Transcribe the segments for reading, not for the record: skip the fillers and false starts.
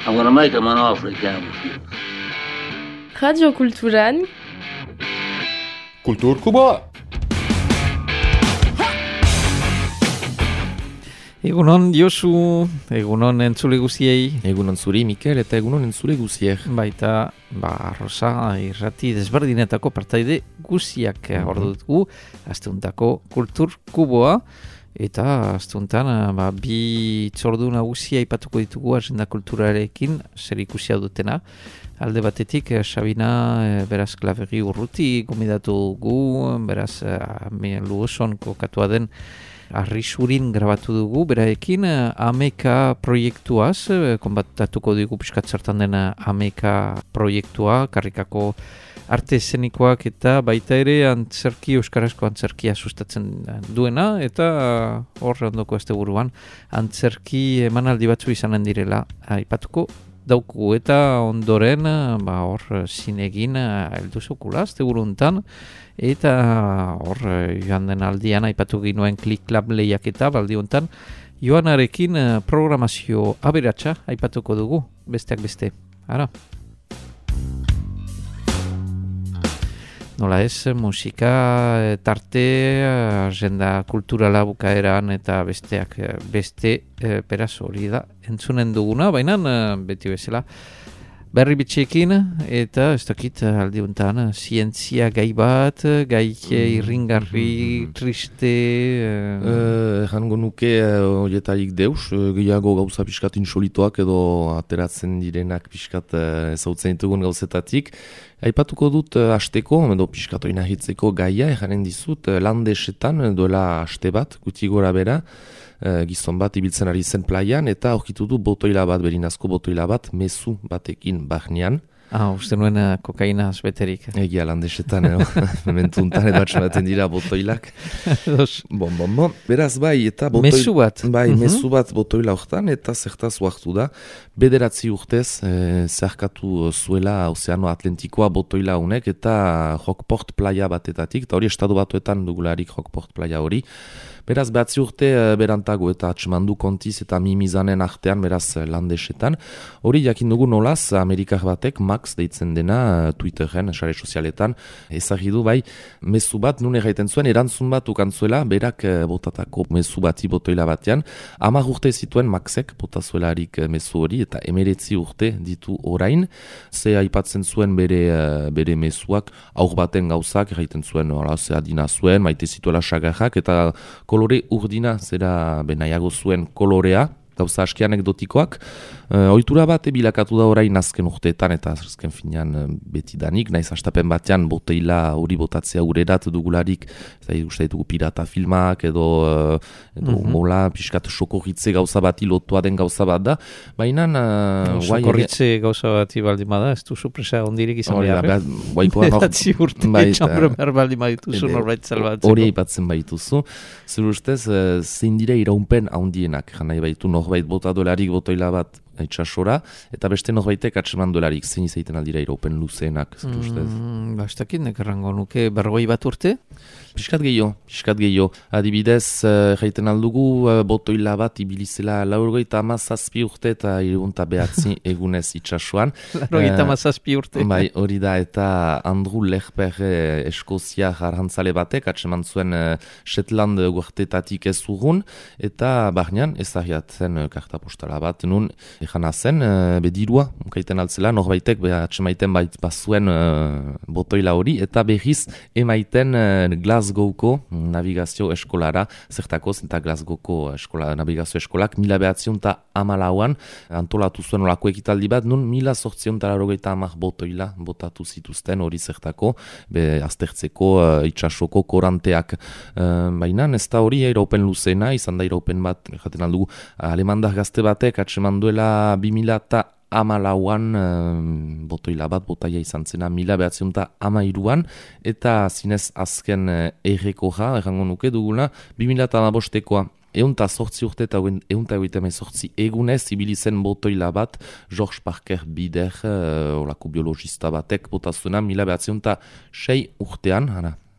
Agora mai que manofra que é Radio Kulturan Kulturkuba! Egunon Josu, egunon entzule guziei. Egunon zuri Mikel eta egunon entzule guziek. Baita, Rosa irrati desberdinetako partaide guziak ordutugu, astuntako kulturkuboa. Eta astuntan, bi txordu nagusia ipatuko ditugu agenda kulturarekin, zer ikusia dutena. Alde batetik, Sabina, beraz, Klaveri Urruti gomidatu gu, beraz, Luoson kokatua den Arrisurin grabatu dugu, beraekin Ameka proiektuaz, konbatatuko dugu piskat zertan den Ameka proiektua, karrikako arte eszenikoak eta baita ere antzerki, euskarazko antzerkia sustatzen duena, eta hor ondoko asteburuan antzerki emanaldi batzu izanen direla aipatuko dauku, eta ondoren hor zinegin heldu zukula asteburu hontan, eta hor joan den aldian aipatu ginuen klik-klab lehiaketa baldi hontan Joanarekin programazio aberatsa aipatuko dugu, besteak beste. Ara. Nola ez, musika, tarte, agenda kulturala bukaeran eta besteak beste beraz hori da entzunen duguna, baina beti bezala berri bitxekin eta ez dakit aldiuntan zientzia gai bat, gai irringarri, triste... Jango nuke horietarik deus, gehiago gauza pixkat insolitoak edo ateratzen direnak pixkat ezautzen ditugun gauzetatik. Aipatuko dut hasteko, edo pixkat hori nahitzeko gaia, jaren dizut Landesetan duela haste bat, guti gora bera, gizon bat ibiltzen ari zen plaian, eta aurkitu du botoila bat, berinazko botoila bat, mezu batekin bahnean. Uste nuen kokaina azbeterik. Egia Landesetan, momentu untan edo atxematen dira botoilak. Bon. Beraz bai, eta mezu bat. Bai, mezu bat botoila hortan, eta zertaz uartu da. 9 urtez, zerkatu zuela Ozeano Atlantikoa botoila honek, eta Rockport playa batetatik, eta hori estatu batuetan dugularik Rockport playa hori. Beraz, 9 urte berantago eta atxemandu kontiz eta mimizanen artean, beraz, Landesetan. Hori jakin dugu nolaz, Amerikar batek, Max deitzen dena, Twitteren, sare sozialetan, ezagidu bai, mezu bat, nun erraiten zuen, erantzun bat ukantzuela, berak botatako mezu bati botoila batean. 10 urte zituen Maxek botazuelarik mezu hori, eta 19 urte ditu orain. Ze aipatzen zuen bere mezuak, aur baten gauzak, erraiten zuen, ze adina zuen, maite zituela sagarrak, eta kolore urdina, zera benaiago zuen kolorea, gauza aski anekdotikoak. Ohitura bat bilakatu da orain azken urteetan, eta azken finean betidanik, naiz hastapen batean boteila hori botatzea urerat dugularik, uste ditugu pirata filmak, edo mola, piskat sokorritze gauza bati lotua den gauza bat da. Baina... Sokorritze gauza bati baldin bada, ez du supresa ondirik izan behar. Beratzi urte, txambre behar baldin badituzu norbait salbatzeko. Hori aipatzen baituzu. Zer ustez, zein dire iraunpen handienak, jana baitu norbait bota dolarik botoila bat itxasora, eta beste norbaitek atseman dolarik, zein izaiten aldira iraupen luzeenak, zer ustez? Ez dakit, nekarrango nuke 40 urte? Piskat gehiago. Adibidez, jaiten aldugu, botoila bat ibilizela 57 urte eta 7 egunez itxasuan. 57 urte. Bai, hori da, eta Andrew Lerper Eskozia jarrantzale batek, atseman zuen Shetland guartetatik ez urrun, eta barnean ezagiatzen karta postala bat, nun jana zen, bedirua, ukaiten altzela, norbaitek atsemaiten bazuen botoila hori, eta berriz emaiten Glasgowko navigazio eskolara, zertako zenta Glasgowko navigazio eskolak 1914an antolatu zuen olako ekitaldi bat, nun 1890 botoila botatu zituzten hori zertako, aztertzeko itxasoko koranteak. Baina ez da hori iraupen luzena, izan da iraupen bat, jaten aldugu, alemandar gazte batek atseman duela 2014an botoila bat, botaia izan zena 1913an, eta zinez azken errekoja, errango nuke dugula, 2015koa. 108 urte eta 108 egunez ibilizen botoila bat George Parker Bider, olako biologista batek botazuena 1906 urtean,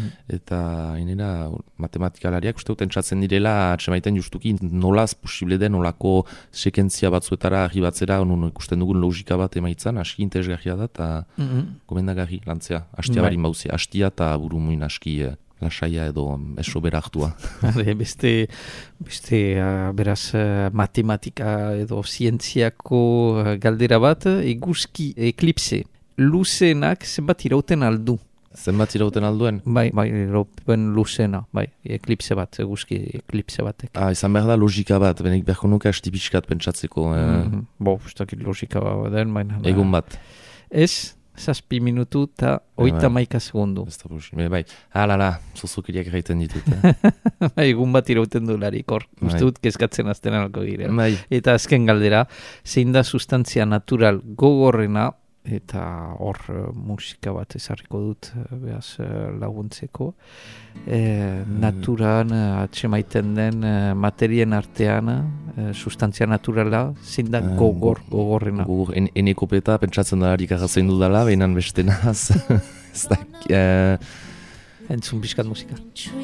eta inera matematikalariak uste dut entzatzen direla atsemaiten justuki nolaz posible den nolako sekentzia batzuetara arribatzera nun ikusten dugun logika bat emaitzan, aski interesgarria da eta gomendagarri lantzea, hastia barin bauzia, hastia eta buru muin aski lasaia edo esobera hartua. Beste beraz matematika edo zientziako galdera bat, eguzki eklipse. Luzenak zenbat irauten aldu? Zenbat irauten alduen? Bai, irauten luzena, bai, eklipse bat, eguzki eklipse batek. Izan behar da logika bat, benek berko nuke asti pixkat pentsatzeko. Ustakit logika bat den, baina. Egun bat. Ez? 7 minutu eta 31 segundu. Ez da posible, bai. Alala, zozukiriak gaiten ditut. Egun bat irauten du larik hor. Uste dut kezkatzen azten alko gire. Bai. Eta azken galdera, zein da sustantzia natural gogorrena, eta hor musika bat ezarriko dut behaz laguntzeko. Naturan atxemaiten den materien artean sustantzia naturala zein da gogorrena. Enekopeta pentsatzen da harik agazein dudala, behinan bestenaz. Ez da... Entzun bizkat musika.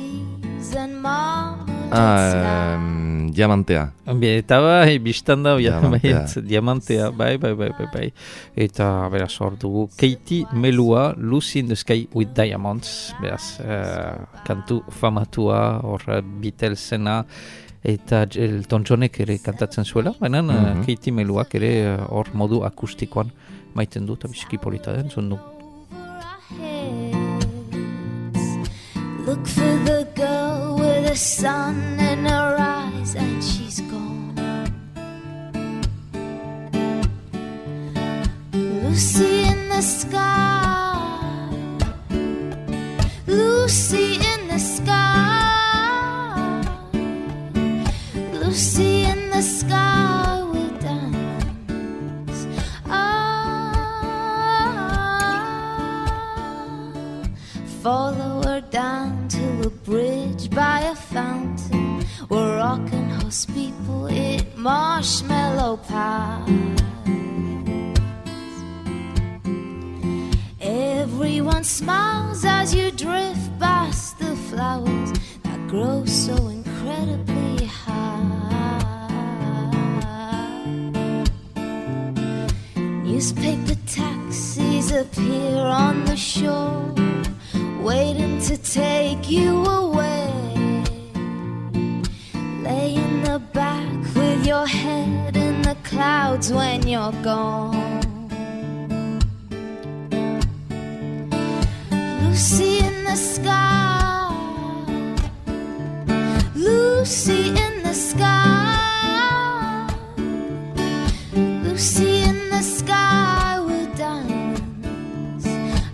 Diamantea. Eta bai, biztan da, diamantea, bai. Eta, beraz, hor dugu, Katie Melua, Lucy in the Sky with Diamonds, beraz, kantu famatua, hor Beatlesena, eta Elton Johnek ere kantatzen zuela, baina Katie Meluak ere hor modu akustikoan maiten du, eta bizki polita den, zondu. Look for the girl with the sun in her eyes and she's gone. Lucy in the sky, Lucy in the sky, Lucy in the sky with diamonds. Follow her down to a bridge by a fountain where rockin' horse people eat marshmallow pies. Everyone smiles as you drift past the flowers that grow so incredibly high. Newspaper taxis appear on the shore, waiting to take you away. Lay in the back with your head in the clouds when you're gone. Lucy in the sky, Lucy in the sky, Lucy in the sky with diamonds.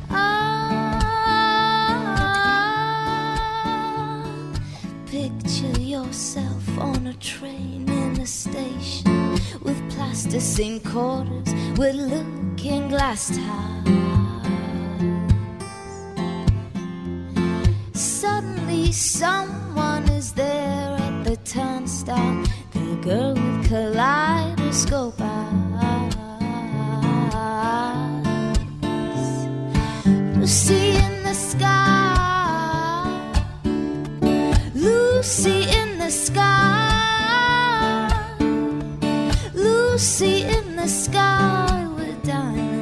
Picture yourself on a train in a station with plasticine quarters with looking glass ties. Suddenly someone is there at the turnstile, the girl with kaleidoscope eyes. Lucy in the sky, Lucy in the sky, Lucy in the sky with diamonds.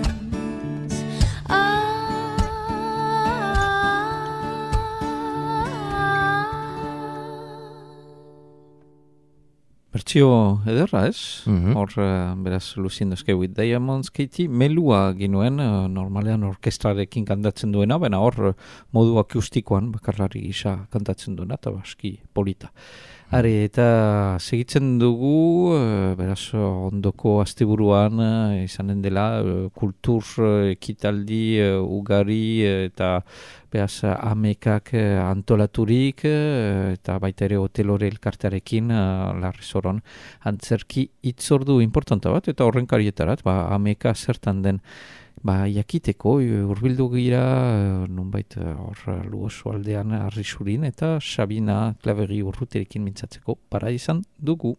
Bertsio ederra, ez? Hor, beraz, Lucy in the Sky with Diamonds, Katie, melua ginuen, normalean orkestrarekin kantatzen duena, baina hor, modu akustikoan, bakarlari gisa kantatzen duena, eta baski polita. Are, eta segitzen dugu, beraz, ondoko asteburuan izanen dela, kultur ekitaldi ugari eta beraz amekak antolaturik, eta baita ere hotelore elkartearekin Larrezoron antzerki hitzordu importanta bat, eta horren karietarat, ameka zertan den jakiteko, urbildu gira, nunbait hor Luoso aldean Arrisurin, eta Sabina Klaveri urruterekin mintzatzeko para izan dugu.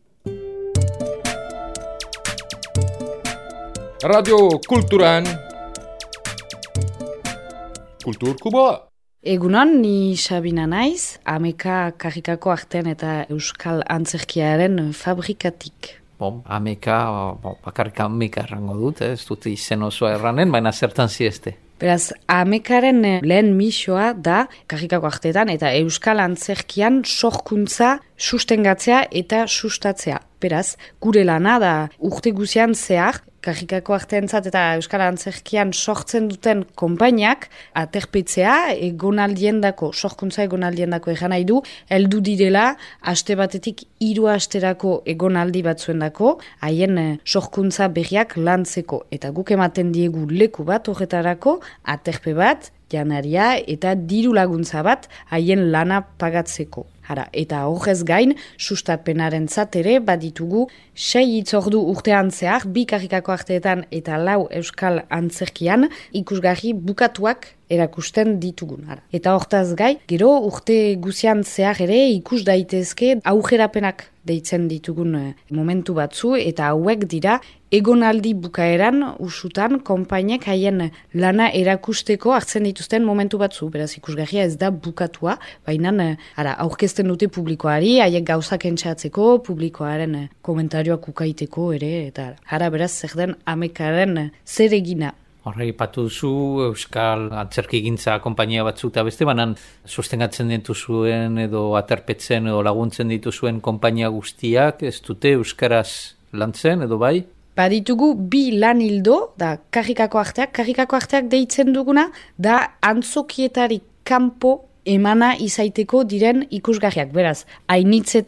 Radio Kulturan Kulturkuboa. Egunon, ni Sabina naiz, ameka karrikako artean eta euskal antzerkiaren fabrikatik. Ameka, bakarrik ameka errango dut, ez dut izen osoa erranen, baina zertan zieste. Beraz, amekaren lehen misioa da karrikako arteetan eta euskal antzerkian sorkuntza sustengatzea eta sustatzea. Beraz, gure lana da urte guzian zehar, karrikako arteentzat eta euskal antzerkian sortzen duten konpainiak aterpetzea egonaldiendako, sorkuntza egonaldiendako egan nahi du, heldu direla aste batetik 3 asterako egonaldi batzuendako, haien sorkuntza berriak lantzeko. Eta guk ematen diegu leku bat horretarako, aterpe bat, janaria eta diru laguntza bat haien lana pagatzeko. Eta horrez gain, sustapenaren ere baditugu 6 hitzordu urtean zehar, 2 karrikako arteetan eta 4 euskal antzerkian ikusgarri bukatuak erakusten ditugun. Eta hortaz gai, gero urte guzian zehar ere ikus daitezke aurrerapenak deitzen ditugun momentu batzu, eta hauek dira egonaldi bukaeran usutan konpainek haien lana erakusteko hartzen dituzten momentu batzu. Beraz, ikusgarria ez da bukatua, baina aurkezten dute publikoari, haiek gauzak entxatzeko, publikoaren komentarioak ukaiteko ere, eta beraz zer den amekaren zer egina. Horrei patu duzu euskal antzerkigintza konpainia batzu eta beste banan sostengatzen dituzuen edo aterpetzen edo laguntzen dituzuen konpainia guztiak ez dute euskaraz lantzen edo bai? Baditugu 2 lan hildo, da karrikako arteak deitzen duguna, da antzokietarik kanpo emana izaiteko diren ikusgarriak. Beraz, hainitzetan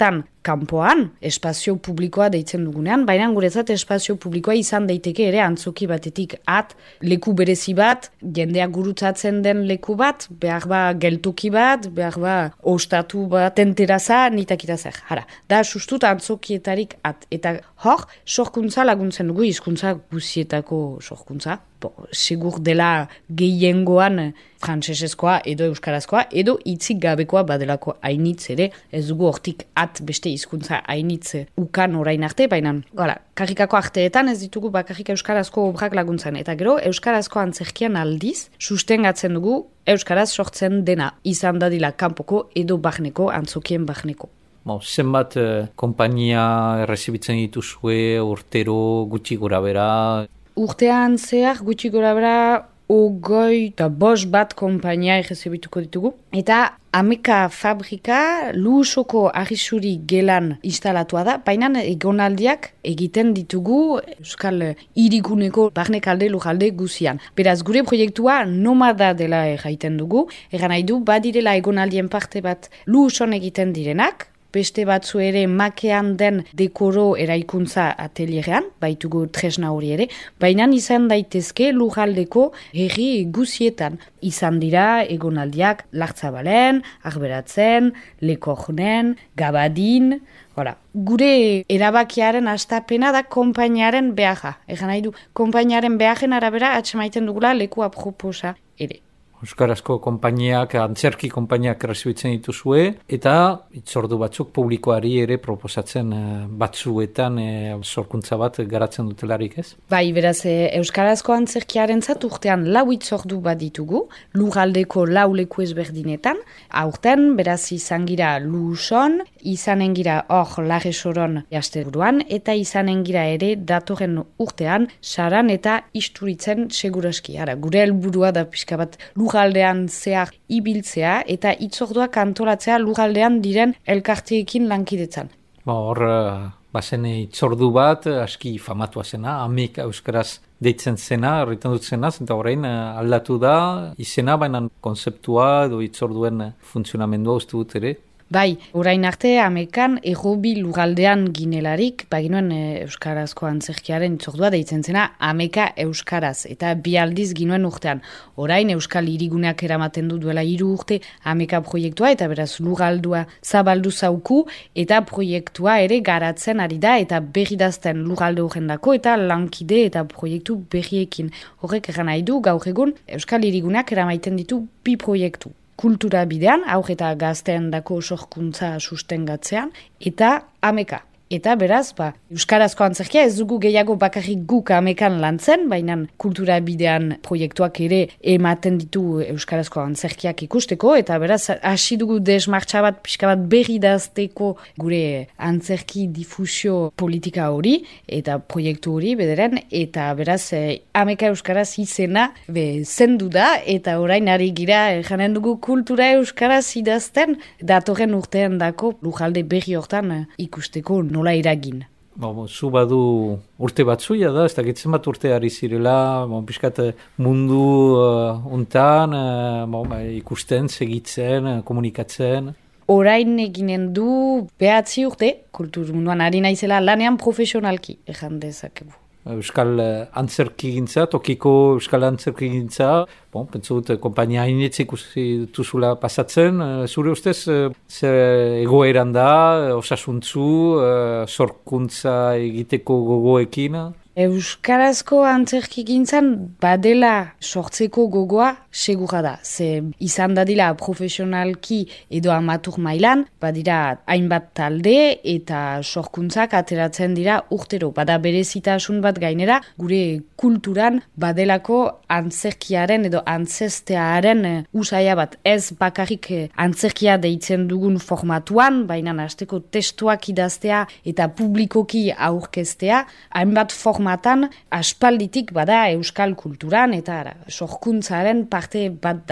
kanpoan, espazio publikoa deitzen dugunean, baina guretzat espazio publikoa izan daiteke ere antzoki batetik leku berezi bat, jendeak gurutzatzen den leku bat, behar ba geltoki bat, behar ba ostatu bat, tenteraza, nitakita zer. Hara, da sustut antzokietarik eta hor, sorkuntza laguntzen dugu, hizkuntza guzietako sorkuntza. Segur dela gehiengoan frantsesezkoa edo euskarazkoa edo hitzik gabekoa badelako hainitz ere, ez dugu hortik beste hizkuntza hainitz ukan orain arte, baina karrikako arteetan ez ditugu bakarrik euskarazko obrak laguntzen. Eta gero, euskarazko antzerkian aldiz, sustengatzen dugu euskaraz sortzen dena, izan dadila kanpoko edo barneko, antzokien barneko. Zenbat konpainia errezibitzen dituzue, urtero, gutxi gora bera? Urtean zehar gutxi gora bera 25 bat konpainia errezibituko ditugu. Eta Ameka fabrika Luusoko arrisuri gelan instalatua da, baina egonaldiak egiten ditugu Euskal Hiriguneko barnekalde lujalde guzian. Beraz, gure proiektua nomada dela erraiten dugu, eran nahi du badirela egonaldien parte bat Luuson egiten direnak, beste batzu ere makean den dekoro eraikuntza atelierean, baitugu tresna hori ere, baina izan daitezke lujaldeko herri guzietan. Izan dira egonaldiak Lartzabalen, Arberatzen, Lekornen, Gabadin, gure erabakiaren astapena da konpainiaren beharra. Egan nahi du, konpainiaren beharren arabera atxemaiten dugula leku aproposa ere. Euskarazko konpainiak, antzerki konpainiak errezibitzen dituzue, eta itzordu batzuk publikoari ere proposatzen batzuetan sorkuntza bat garatzen dutelarik, ez? Bai, beraz, Euskarazko antzerkiaren zat urtean 4 itzordu bat ditugu, lurraldeko 4 leku ezberdinetan, aurten, beraz, izan gira Luuson, izanen gira hor Larresoron jasteburuan, eta izanen gira ere datorren urtean Saran eta Isturitzen seguraski. Gure helburua da pixka bat lurraldean zehar ibiltzea eta itzorduak antolatzea lurraldean diren elkarteekin lankidetzan. Hor, bazen itzordu bat, aski famatua zena, Ameka euskaraz deitzen zena, horretan dut zena, eta horrein aldatu da, izena, baina konzeptua edo itzorduen funtzionamendua uste dut ere. Bai, orain arte Amekan errobi lurraldean ginelarik, baginuen euskarazko antzerkiaren itzordua deitzen zena Ameka euskaraz, eta bi aldiz ginuen urtean. Orain Euskal Hiriguneak eramaten du duela 3 urte Ameka proiektua, eta beraz lurraldua zabaldu zauku, eta proiektua ere garatzen ari da, eta berridazten lurralde horrendako, eta lankide eta proiektu berriekin. Horrek egan nahi du, gaur egun Euskal Hiriguneak eramaiten ditu 2 proiektu. Kultura bidean, aur eta gazteen dako sorkuntza sustengatzean, eta Ameka. Eta beraz, euskarazko antzerkia ez dugu gehiago bakarrik guk Amekan lantzen, baina kultura bidean proiektuak ere ematen ditu euskarazko antzerkiak ikusteko, eta beraz, hasi dugu desmartxa bat, pixka bat berridazteko gure antzerki difusio politika hori, eta proiektu hori bederen, eta beraz, Ameka euskaraz izena zendu da, eta orain ari gira, janen dugu kultura euskaraz idazten, datorren urtean dako lujalde berri hortan ikusteko nola iragin. Zu badu urte batzuia da, ez dakitzen bat urte ari zirela, pixkat mundu untan, ikusten, segitzen, komunikatzen. Orain eginen du 9 urte, kultur munduan ari naizela lanean profesionalki, ejan dezakegu. Euskal antzerkigintza, tokiko Euskal antzerkigintza, pentsu dut, konpainia hainitz ikusi dutuzula pasatzen, zure ustez, zer egoeran da, osasuntzu, sorkuntza egiteko gogoekin? Euskarazko antzerkigintzan badela sortzeko gogoa segura da. Ze izan dadila profesionalki edo amatur mailan, badira hainbat talde eta sorkuntzak ateratzen dira urtero. Bada berezitasun bat gainera, gure kulturan badelako antzerkiaren edo antzestearen usaia bat. Ez bakarrik antzerkia deitzen dugun formatuan, baina hasteko testuak idaztea eta publikoki aurkeztea, hainbat formatan aspalditik bada euskal kulturan eta sorkuntzaren parte bat da.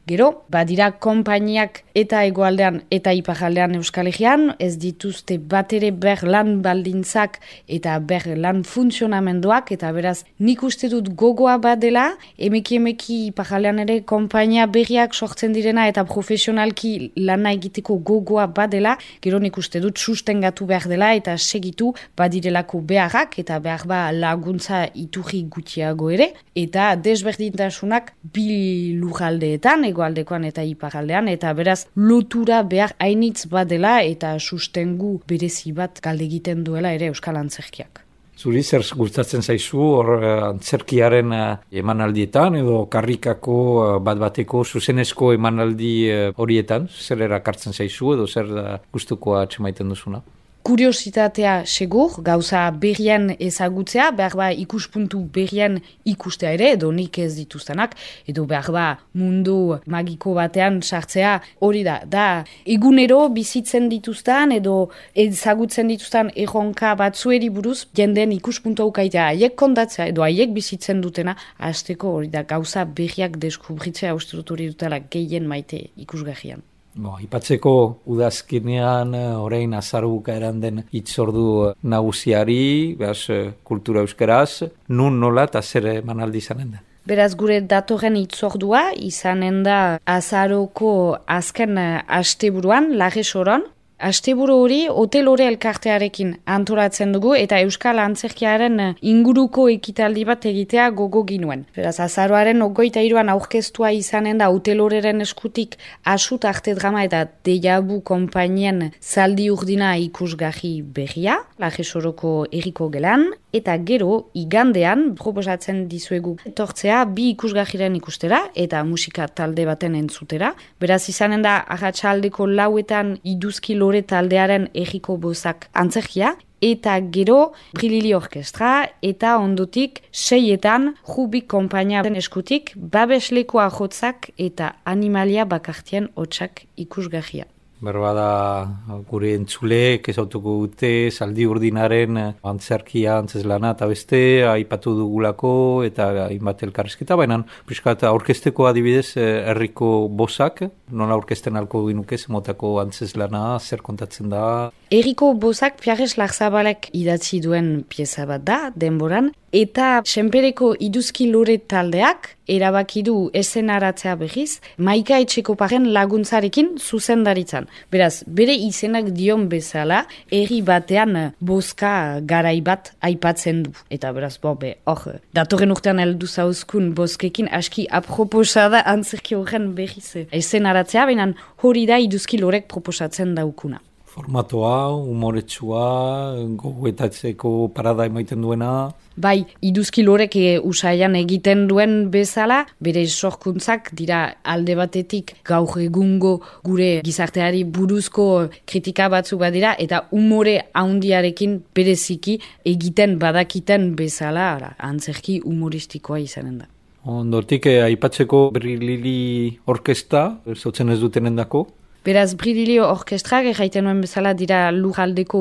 Gero, badira konpainiak eta hegoaldean eta iparraldean Euskal Herrian, ez dituzte batere ber lan baldintzak eta ber lan funtzionamenduak, eta beraz nik uste dut gogoa badela, emeki iparraldean ere konpainia berriak sortzen direna eta profesionalki lana egiteko gogoa badela, gero nik uste dut sustengatu behar dela eta segitu badirelako beharrak eta behar ba laguntza iturri gutxiago ere, eta desberdintasunak bi lurraldeetan, hegoaldekoan eta iparraldean, eta beraz lotura behar hainitz badela eta sustengu berezi bat galde egiten duela ere Euskal Antzerkiak. Zuri zer gustatzen zaizu hor antzerkiaren emanaldietan edo karrikako bat-bateko zuzenezko emanaldi horietan? Zer erakartzen zaizu edo zer gustukoa atxemaiten duzuna? Kuriositatea segur, gauza berrien ezagutzea, behar ba ikuspuntu berrien ikustea ere, edo nik ez dituztenak, edo behar ba mundu magiko batean sartzea hori da egunero bizitzen dituzten, edo ezagutzen dituzten erronka batzueri buruz, jenden ikuspuntu haukaitea haiek kondatzea, edo haiek bizitzen dutena, hasteko hori da gauza berriak deskubritzea uste dut hori dutela gehien maite ikusgarrian. Ipatzeko udazkenean orain azaruka eran den hitzordu nagusiari, behaz kultura euskeraz, nun nola eta zer emanaldi izanen da? Beraz gure datorren hitzordua izanen da azaroko azken asteburuan, Larresoron. Asteburu hori Hotelore elkartearekin antolatzen dugu eta Euskal Antzerkiaren inguruko ekitaldi bat egitea gogo ginuen. Beraz, azaroaren 23an aurkeztua izanen da Hoteloreren eskutik Asut Arte Drama eta Deiabu konpainien zaldi urdina ikusgarri berria, Larresoroko herriko gelan, eta gero igandean proposatzen dizuegu etortzea bi ikusgarriren ikustera eta musika talde baten entzutera. Beraz, izanen da arratsaldeko 4etan iduzki lore taldearen herriko bozak antzerkia, eta gero Brilili Orkestra, eta ondotik 6etan Rubik konpainiaren eskutik babesleko ahotzak eta animalia bakartien hotsak ikusgarria. Berbada gure entzuleek ezautuko dute zaldi urdinaren antzerkia, antzeslana eta beste aipatu dugulako eta hainbat elkarrizketa, baina pixkat aurkezteko adibidez herriko bozak, nola aurkezten alko ginukez motako antzeslana, zer kontatzen da? Herriko bozak Piares Larzabalek idatzi duen pieza bat da, denboran, eta senpereko iduzki lore taldeak erabaki du eszenaratzea berriz, Maika Etxekoparen laguntzarekin zuzendaritzan. Beraz, bere izenak dion bezala, herri batean bozka garai bat aipatzen du. Eta beraz, hor, datorren urtean heldu zauzkun bozkekin aski aproposa da antzerki horren berriz eszenaratzea, baina hori da iduzki lorek proposatzen daukuna. Formatoa, umoretsua, gogoetatzeko parada emaiten duena. Bai, iduzki lorek usaian egiten duen bezala, bere sorkuntzak dira alde batetik gaur egungo gure gizarteari buruzko kritika batzu badira, eta umore haundiarekin bereziki egiten badakiten bezala, antzerki humoristikoa izanen da. Ondotik, aipatzeko Brilili Orkestra, zotzen ez dutenendako. Beraz, Brilili Orkestrak erraiten nuen bezala dira lurraldeko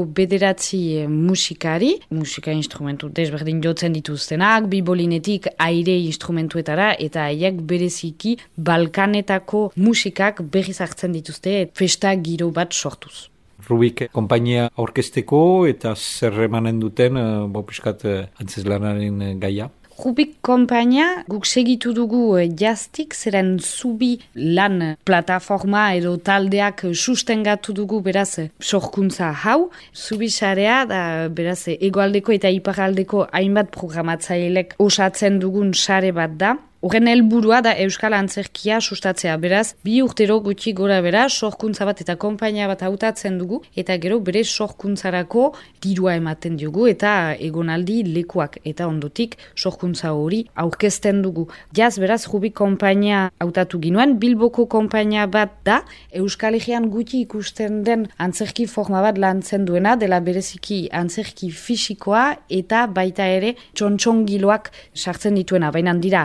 9 musikari, musika instrumentu desberdin jotzen dituztenak, bibolinetik aire instrumentuetara, eta haiek bereziki Balkanetako musikak berriz hartzen dituzte festa giro bat sortuz. Rubik konpainia aurkezteko eta zer emanen duten, piskat antzeslanaren gaia. Rubik konpainia guk segitu dugu jaztik, zeren zubi lan plataforma edo taldeak sustengatu dugu beraz sorkuntza hau. Zubi sarea da beraz hegoaldeko eta iparraldeko hainbat programatzailek osatzen dugun sare bat da. Horren helburua da Euskal Antzerkia sustatzea, beraz, 2 urtero gutxi gora bera, sorkuntza bat eta konpainia bat hautatzen dugu, eta gero bere sorkuntzarako dirua ematen diogu, eta egonaldi lekuak, eta ondotik sorkuntza hori aurkezten dugu. Jaz, beraz, Rubik konpainia hautatu ginuen, Bilboko konpainia bat da, Euskal Herrian gutxi ikusten den antzerki forma bat lantzen duena, dela bereziki antzerki fisikoa, eta baita ere txontxongiloak sartzen dituena, baina dira, helduen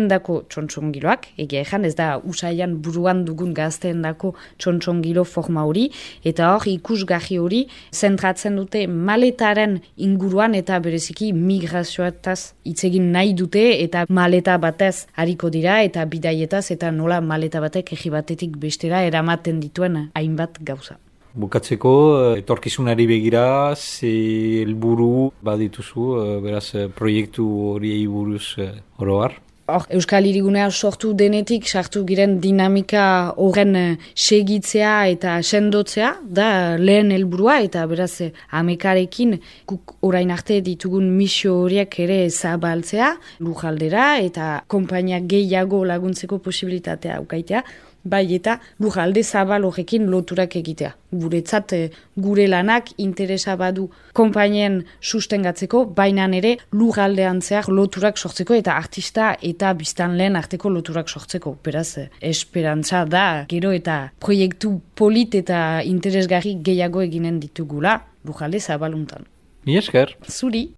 helduendako txontxongiloak, egia ezan, ez da usaian buruan dugun gazteendako txontxongilo forma hori, eta hor ikusgarri hori zentratzen dute maletaren inguruan eta bereziki migrazioetaz hitz egin nahi dute eta maleta batez hariko dira eta bidaietaz eta nola maleta batek egi batetik bestera eramaten dituen hainbat gauza. Bukatzeko, etorkizunari begira, ze helburu badituzu, beraz, proiektu horiei buruz oroar? Euskal Hirigunea sortu denetik, sartu giren dinamika horren segitzea eta sendotzea, da lehen helburua eta beraz amekarekin guk orain arte ditugun misio horiek ere zabaltzea, lujaldera eta konpainia gehiago laguntzeko posibilitatea ukaitea, bai eta lujalde zabal horrekin loturak egitea. Guretzat gure lanak interesa badu konpainien sustengatzeko, baina ere lujaldean zehar loturak sortzeko eta artista eta biztanleen arteko loturak sortzeko. Beraz, esperantza da gero eta proiektu polit eta interesgarri gehiago eginen ditugula lujalde zabaluntan. Mi esker. Zuri.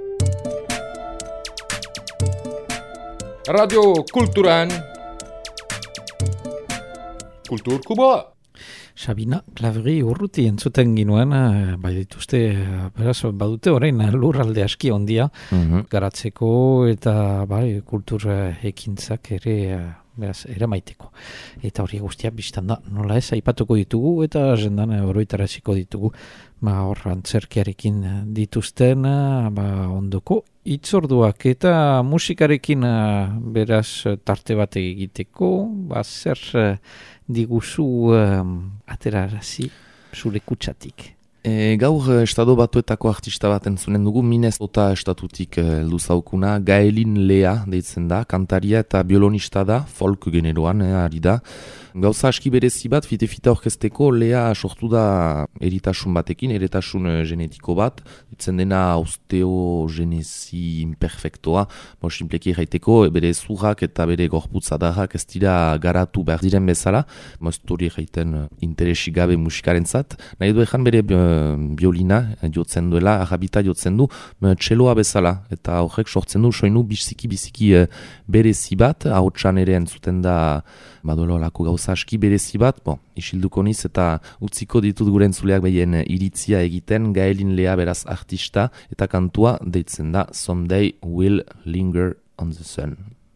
Radio Kulturan Kultur Kuboa. Sabina Klaveri urruti entzuten ginuen, bai dituzte, beraz, badute orain lurralde aski ondia, garatzeko eta bai, kultur ekintzak ere beraz, eramaiteko. Eta hori guztia biztan da, nola ez, aipatuko ditugu eta agendan oroitaraziko ditugu, hor antzerkiarekin dituzten, ondoko itzorduak eta musikarekin beraz tarte bat egiteko, zer diguzu aterarazi zure kutsatik. Gaur estado batuetako artista bat entzunen dugu, Minnesota estatutik heldu zaukuna, Gaelin Lea deitzen da, kantaria eta biolonista da, folk generoan ari da. Gauza aski berezi bat, fite-fite orkesteko Lea sortu da eritasun batekin, eritasun genetiko bat, ditzen dena osteogenesi imperfektoa, simpleki jaiteko, bere zurrak eta bere gorputzadarrak ez dira garatu behar diren bezala, hori jaiten interesi gabe musikarentzat, nahi du ezan bere biolina jotzen duela, arrabita jotzen du, txeloa bezala, eta horrek sortzen du soinu biziki berezi bat, ahotsan ere entzuten da baduela olako gauza aski berezi bat, isilduko niz eta utziko ditut gure entzuleak behien iritzia egiten, Gaelin Lea beraz artista, eta kantua deitzen da Someday We'll Linger on the Sun.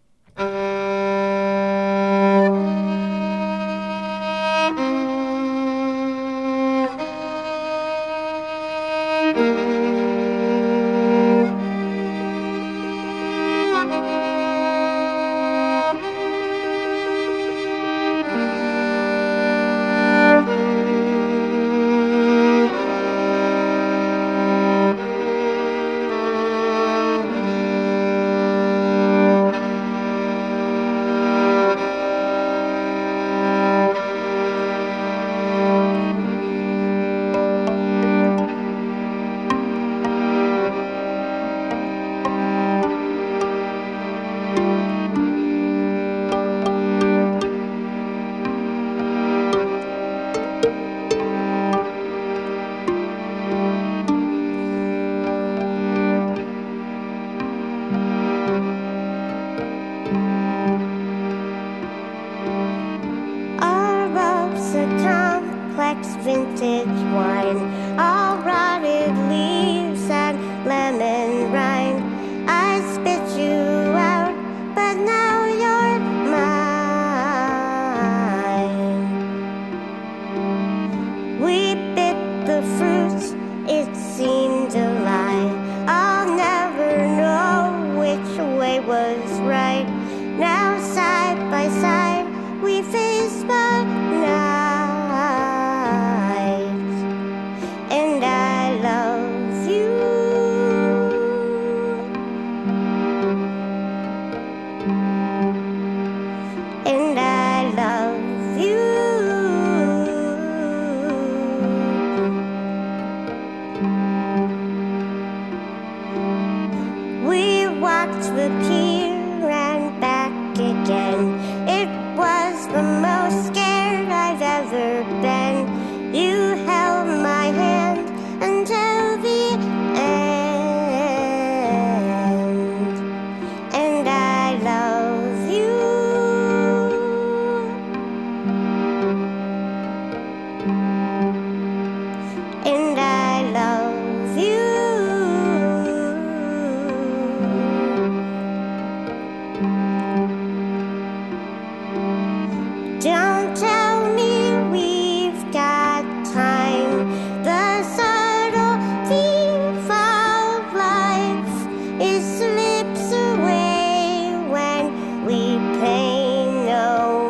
Vintage wine, all rotted leaves and lemon rind. I spit you out, but now you're mine. We bit the fruits, it seemed a lie. I'll never know which way was right. Now side by side, we face the night. And Don't tell me we've got time. The subtle thief of life, it slips away when we pay no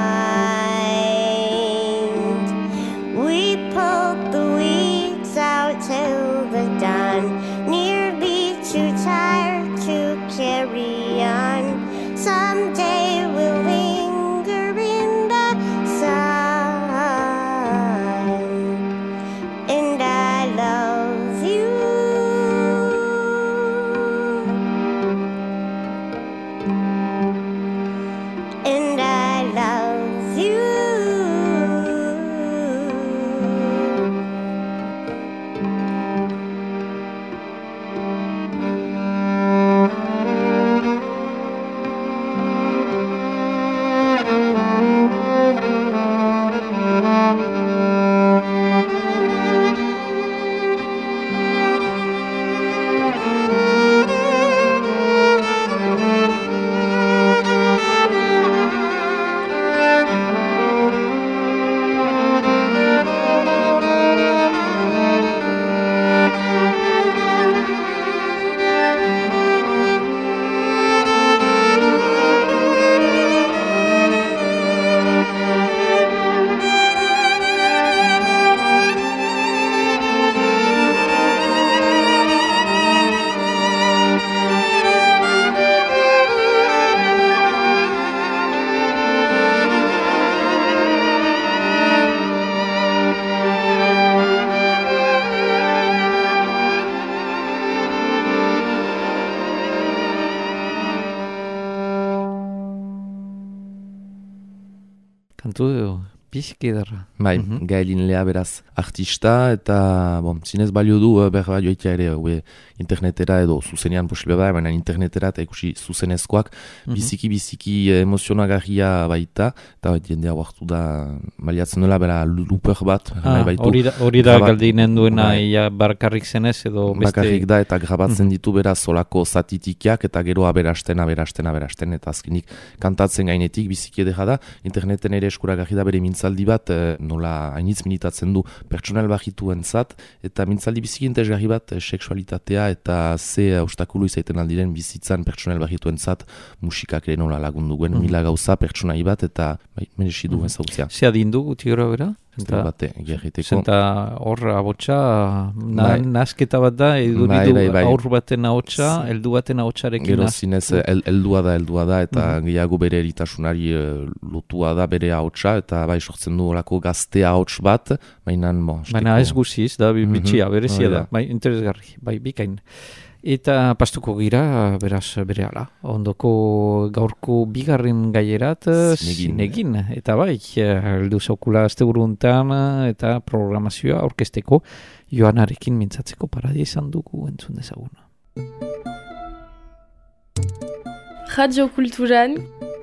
mind. We poke the weeds out till the dawn, nearly too tired to carry on. Someday we'll linger in the sun, and I love you. And I love you. Kantu biziki ederra. Bai, Gaelin Lea beraz artista, eta zinez balio du berba joitea ere internetera edo zuzenean posible da, baina internetera eta ikusi zuzenezkoak biziki emozionagarria baita, eta jendea hartu da baliatzen duela bera luper bat. Hori da galdinen duena ia barkarrik zenez edo beste... Bakarrik da eta grabatzen ditu bera solako zatitikiak eta gero aberasten, eta azkenik kantatzen gainetik biziki edera da, interneten ere eskuragarri da bere mintzaldi bat, nola hainitz militatzen du pertsonal bajituentzat, eta mintzaldi biziki interesgarri bat sexualitatea eta ze obstakulu izaiten aldiren bizitzan pertsonal bajituentzat musikak ere nola lagundu guen, mila gauza pertsonai bat, eta merezi du ezautzea. Ze adindu guti gora bera? Zenta hor abotsa nasketa bat da, aur baten ahotsa, heldu baten ahotsarekin. Gero zinez, heldua da, eta gehiago bere eritasunari lotua da bere ahotsa, eta bai sortzen du olako gazte ahots bat, baina ez guziz, da bitxia, berezia da, bai interesgarri, bai bikain. Eta pastuko gira, beraz, bere ala. Ondoko gaurko bigarren gaierat, zinegin. Eta bai, heldu zaukula azte buruntan eta programazioa aurkezteko Joanarekin mintzatzeko paradia izan dugu entzun dezagun. Radio Kulturan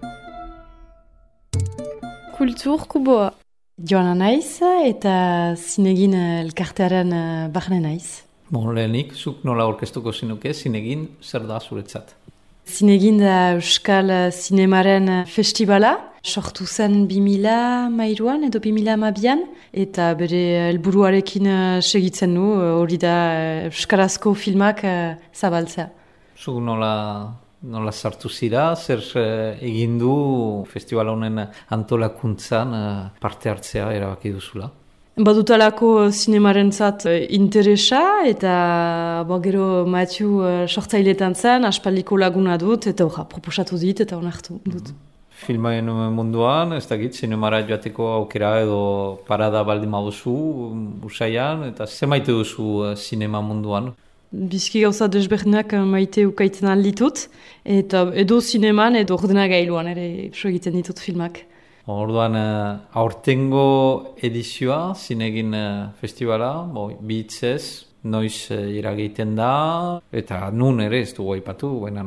Kultur Kuboa. Joana naiz eta zinegin elkartearen barne naiz. Lehenik, zuk nola orkestuko zinuke, zinegin zer da zuretzat? Zinegin da Euskal Zinemaren festivala, sortu zen 2000 edo 2012an, eta bere helburuarekin segitzen du, hori da Euskarazko filmak zabaltzea. Zuk nola sartu zira, zer egin du festivala honen antolakuntzan parte hartzea erabaki duzula? Badutalako zinemarentzat interesa, eta gero Mathieu sortzailetan zen, aspaldiko laguna dut, eta proposatu dit, eta onartu dut. Filmaen munduan, ez dakit, zinemara joateko aukera edo parada baldin baduzu, usaian, eta ze maite duzu zinema munduan? Bizki gauza desberdinak maite ukaiten alditut, eta edo zineman edo ordenagailuan ere egiten ditut filmak. Orduan, aurtengo edizioa, zinegin festivala, bihitzez, noiz irageiten da, eta nun ere ez dugu aipatu, baina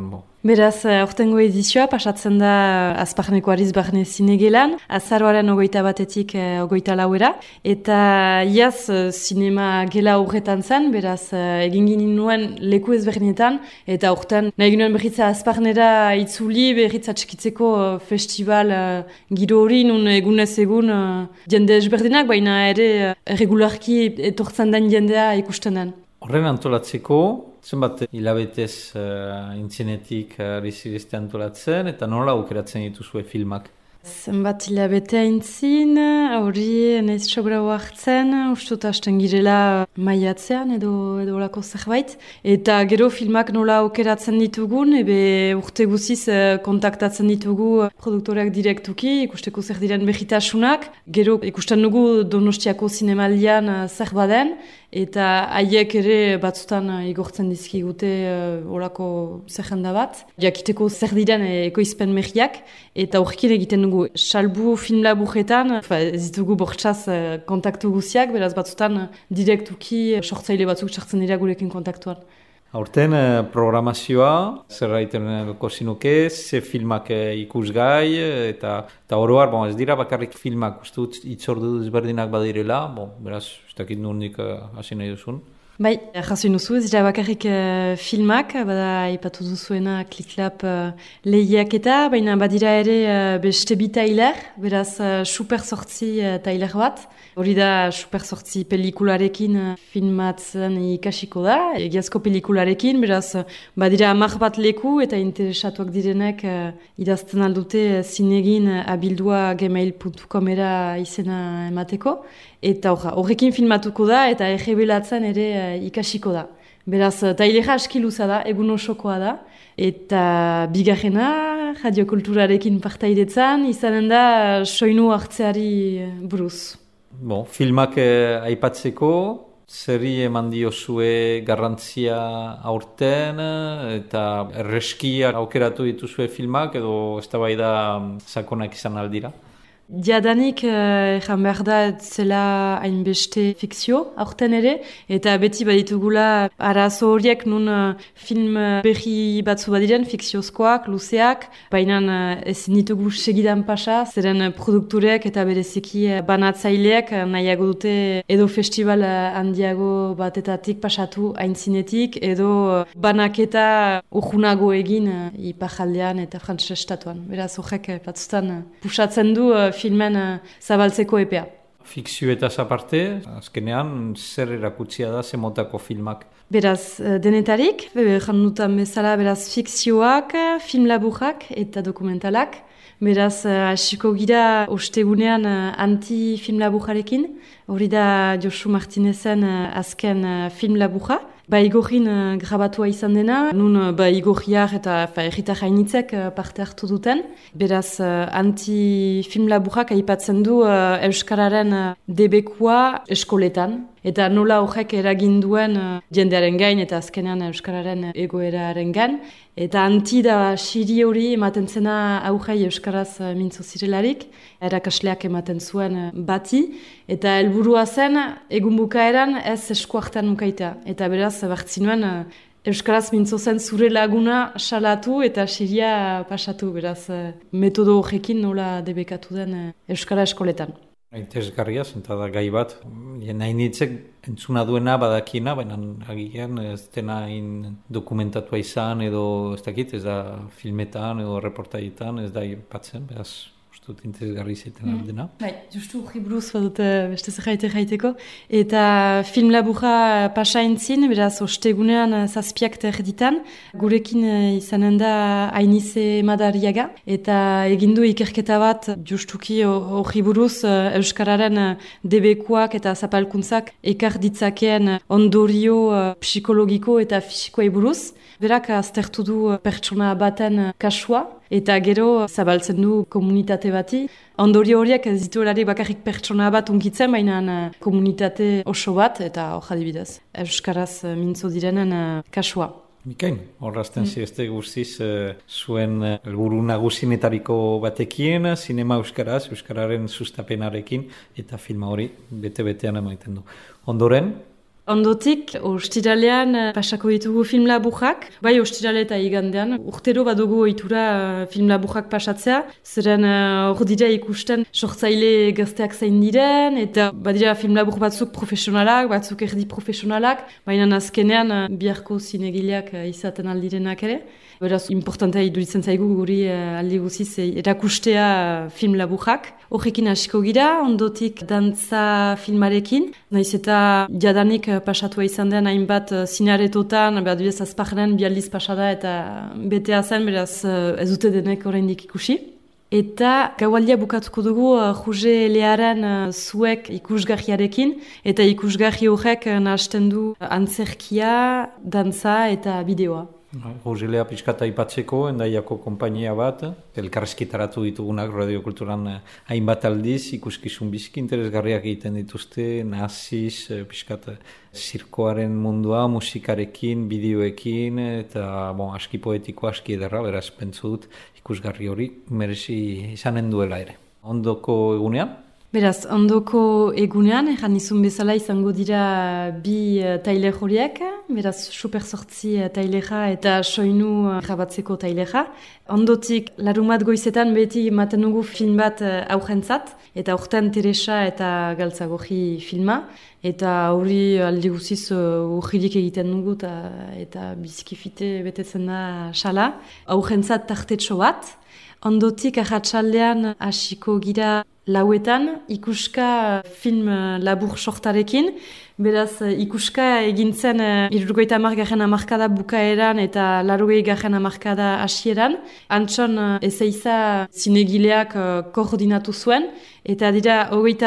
Beraz, aurtengo edizioa pasatzen da Azparneko Arizbarne zinegelan, azaroaren 21-etik 24-era, eta iaz zinema gela horretan zen, beraz egin ginen nuen leku ezberdinetan, eta aurten nahi ginen berritza Azparnera itzuli, berritza txikitzeko festival giro hori, nun egunez egun jende ezberdinak, baina ere regularki etortzen den jendea ikusten den. Horren antolatzeko, zenbat hilabetez intzinetik rizirezte antolatzen, eta nola aukeratzen dituzue filmak? Zenbat hilabete aintzin, hori nahiz sobrau hartzen, ustut hasten girela maiatzean edo olako zerbait. Eta gero filmak nola aukeratzen ditugun, urte guziz kontaktatzen ditugu produktoreak direktuki, ikusteko zer diren behitasunak. Gero ikusten dugu Donostiako zinemaldian zer baden, eta haiek ere batzutan igortzen dizkigute olako zerrenda bat. Jakiteko zer diren ekoizpen mehiak, eta horrekin egiten dugu salbu filmlaburretan, ez ditugu bortxaz kontaktu guziak, beraz batzutan direktuki sortzaile batzuk sartzen dira gurekin kontaktuan. Aurten programazioa, zer gaiten zinuke, ze filmak ikusgai, eta oroar, ez dira bakarrik filmak, uste dut itzordu ezberdinak badirela, beraz, ez dakit nondik hasi nahi duzun. Bai, jaso inuzu, ez dira bakarrik filmak, bada ipatu duzuena Kliklap lehiak eta, baina badira ere beste bi tailer, beraz super sortzi tailer bat. Hori da super sortzi pelikularekin filmatzen ikasiko da, egiazko pelikularekin, beraz badira 10 bat leku eta interesatuak direnek idazten aldute zinegin abildua gmail.comera izena emateko. Eta horrekin filmatuko da eta errebelatzen ere ikasiko da. Beraz, tailera askiluza da, egun osokoa da. Eta bigarrena, radiokulturarekin partaidetzan, izanen da soinu hartzeari buruz. Filmak aipatzeko, zerri eman diozue garrantzia aurten, eta erreskia aukeratu dituzue filmak, edo eztabaida sakonak izan aldira? Jadanik ejan behar da zela hainbeste fikzio aurten ere, eta beti baditugula arazo horiek nun film berri batzu badiren, fikziozkoak, luzeak, baina ezin ditugu segidan pasa, zeren produkturek eta bereziki banatzaileak nahiago dute edo festival handiago batetatik pasatu aintzinetik, edo banaketa urgunago egin iparjaldean eta frantses estatuan. Beraz horrek batzutan pusatzen du filmen zabaltzeko epea. Fikzioetaz aparte, azkenean zer erakutsia da zemotako filmak? Beraz, denetarik, jandutan bezala, beraz, fikzioak, filmlaburrak eta dokumentalak. Beraz, hasiko gira ostegunean anti-filmlaburrarekin. Hori da Josu Martinezen azken filmlaburra. Igorrin grabatua izan dena, nun Igorriak eta erritar hainitzek parte hartu duten. Beraz, anti-filmlaburrak aipatzen du Euskararen debekua eskoletan. Eta nola horrek eragin duen jendearen gain eta azkenean Euskararen egoeraren gain. Eta anti da siri hori ematen zena aurrei Euskaraz mintzo zirelarik. Erakasleak ematen zuen bati. Eta helburua zen, egun bukaeran ez eskuartan nukaita. Eta beraz, bartzinuen Euskaraz mintzo zen zure laguna salatu eta siria pasatu. Beraz, metodo horrekin nola debekatu den Euskara eskoletan. Interesgarria, zenta da gai bat. Nahi nitzek entzuna duena badakiena, baina agian ez dena dokumentatua izan edo ez dakit, ez da filmetan edo reportaietan, ez da ipatzen, beraz dut interesgarri zaiten aldena. Justu hori buruz badut beste zerraite Eta filmlaburra pasaintzin, beraz ostegunean 7 terditan, gurekin izanen da Ainize Madariaga, eta egindu ikerketa bat justuki hori buruz Euskararen debekuak eta zapalkuntzak ekar ditzakeen ondorio psikologiko eta fisikoei buruz. Berak aztertu du pertsona baten kasua, eta gero zabaltzen du komunitate bati. Ondorio horiek ez dituelari bakarrik pertsona bat unkitzen, baina komunitate oso bat, eta hor adibidez. Euskaraz mintzo direnen kasua. Mikain, horrazten zizte guztiz zuen helburu nagusinetariko batekin, zinema euskaraz, euskararen sustapenarekin, eta filma hori bete-betean emaiten du. Ondoren, Ondotik, ostiralean pasako ditugu film laburrak, bai ostirale eta igandean. Urtero badugu ohitura film laburrak pasatzea, zeren hor dira ikusten sortzaile gazteak zein diren, eta badira film labur batzuk profesionalak, batzuk erdi profesionalak, baina azkenean biharko zinegileak izaten aldirenak ere. Beraz, importantea iduritzen zaigu guri aldi guziz erakustea film laburrak. Horrekin hasiko gira, ondotik dantza filmarekin. Naiz eta jadanik pasatua izan den hainbat zinearetotan, behar duez azparen bialdiz pasada eta betea zen, beraz ez dute denek oraindik ikusi. Eta gaualdia bukatuko dugu Jose Learen zuek ikusgarriarekin, eta ikusgarri horrek nahasten du antzerkia, dantza eta bideoa. Rogelea pixkata aipatzeko, endaiako konpainia bat, elkarrezkitaratu ditugunak radiokulturan hainbat aldiz, ikuskizun biziki interesgarriak egiten dituzte, naziz, pixkata zirkoaren mundua, musikarekin, bideoekin, eta aski poetiko, aski ederra, beraz pentsu dut ikusgarri hori merezi izanen duela ere. Ondoko egunean? Beraz, ondoko egunean, erran izun bezala izango dira bi tailer horiek, beraz, super sortzi tailera eta soinu jabatzeko tailera. Ondotik, larumat goizetan beti ematen dugu film bat aurrentzat, eta aurten Teresa eta Galtzagorri filma, eta hori aldi guziz urririk egiten dugu eta bizkifite betetzen da xala. Aurrentzat tartetxo bat. Ondotik, arratsaldean hasiko gira lauetan, ikuska film labur sortarekin. Beraz, ikuska egintzen 70. hamarkada bukaeran eta 80. hamarkada hasieran. Antxon ezeiza zinegileak koordinatu zuen. Eta dira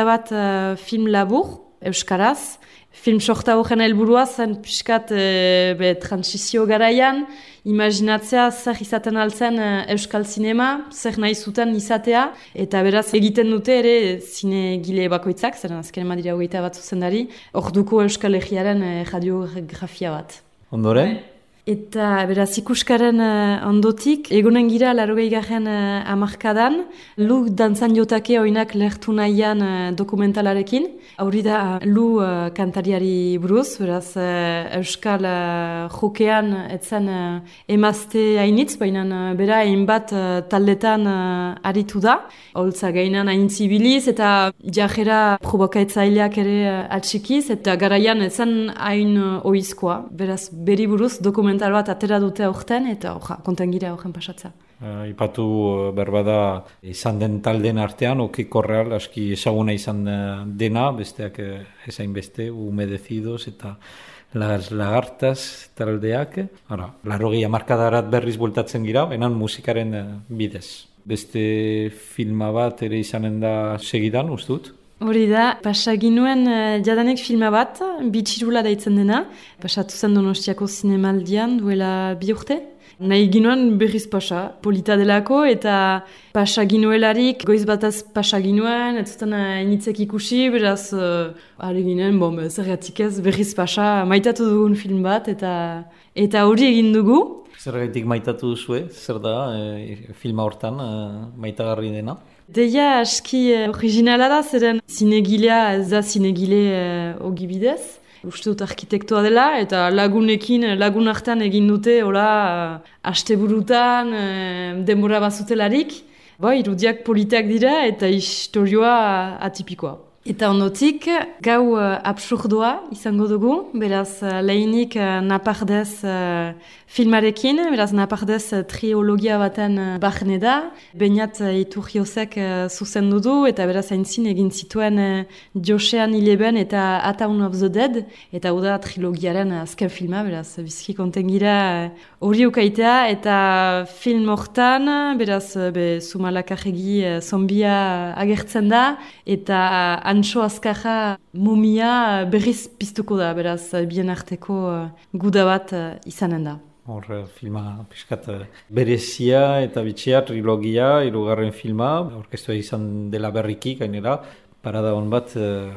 21 film labur, euskaraz. Film sorta horren helburua zen pixkat transizio garaian, imaginatzea zer izaten altzen euskal zinema, zer nahi zuten izatea, eta beraz egiten dute ere zinegile bakoitzak, zeren azken emadira 21 zuzendari, orduko euskal egiaren radiografia bat. Ondoren? Eta beraz ikuskaren ondotik, egonen gira 80. hamarkadan, Lu dantzan jotake oinak lertu nahian dokumentalarekin. Hori da Lu kantariari buruz, beraz euskal jokean etzen emazte hainitz, baina bera hainbat taldetan aritu da. Holtza gainan hain zibiliz eta jajera provokaetzaileak ere atxikiz, eta garaian etzen hain oizkoa. Beraz beri buruz dokumental bat atera dute aurten, eta konten gira horren pasatza. Ipatu berbada izan den talden artean, Korreal aski ezaguna izan dena, besteak ezain beste, Humedecidos eta Las Lagartas taldeak. 80. hamarkadarat berriz bueltatzen gira, benan musikaren bidez. Beste filma bat ere izanen da segidan, ustut? Hori da, pasaginuen jadanek filma bat, Bitxirula daitzen dena, pasatu zen Donostiako zinemaldian duela 2 urte. Nahi ginoen berriz pasa, polita delako, eta pasaginuelarik goiz bataz pasaginuen, ez zuten initzek ikusi, beraz, ari ginen, zergatik ez, berriz pasa, maitatu dugun film bat, eta hori egin dugu. Zergatik maitatu duzue, zer da filma hortan maitagarri dena? Deia aski originala da, zeren zinegilea ez da zinegile ogibidez. Uste dut arkitektoa dela, eta lagun hartan egin dute, asteburutan, denbora bazutelarik. Irudiak politeak dira eta historioa atipikoa. Eta ondotik, gau absurdoa izango dugu, beraz lehenik Napardez filmarekin, beraz Napardez triologia baten barne da, Beñat Iturriozek zuzendu du, eta beraz aintzin egin zituen Josean Ileben eta A Town of the Dead, eta hau da trilogiaren azken filma, beraz bizki konten gira hori ukaitea, eta film hortan, beraz Zumalakarregi zombia agertzen da, eta Antxo Azkarra mumia berriz piztuko da, beraz bien arteko guda bat izanen da. Hor filma piskat berezia eta bitxea, trilogia, 3. filma, orkestua izan dela berriki, gainera, parada hon bat